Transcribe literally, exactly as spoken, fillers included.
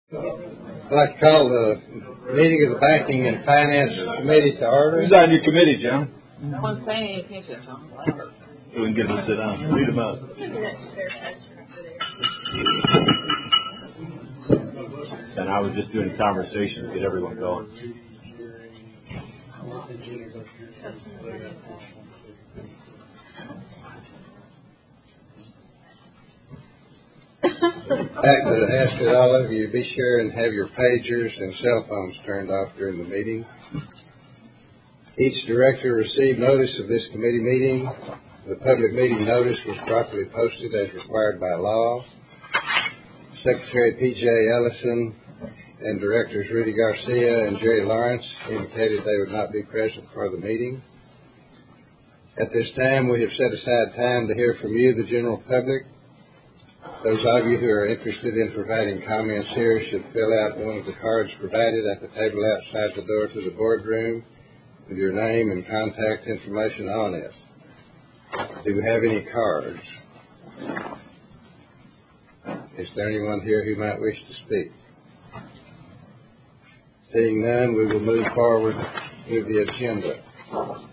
I'd like to call the meeting of the Banking and Finance Committee to order. Who's on your committee, John? No one's paying any attention, John. So we can get them to sit down. Read them out. And I was just doing a conversation to get everyone going. I'd like to ask that all of you be sure and have your pagers and cell phones turned off during the meeting. Each director received notice of this committee meeting. The public meeting notice was properly posted as required by law. Secretary P J Ellison and Directors Rudy Garcia and Jerry Lawrence indicated they would not be present for the meeting. At this time, we have set aside time to hear from you, the general public. Those of you who are interested in providing comments here should fill out one of the cards provided at the table outside the door to the boardroom with your name and contact information on it. Do we have any cards? Is there anyone here who might wish to speak? Seeing none, we will move forward with the agenda.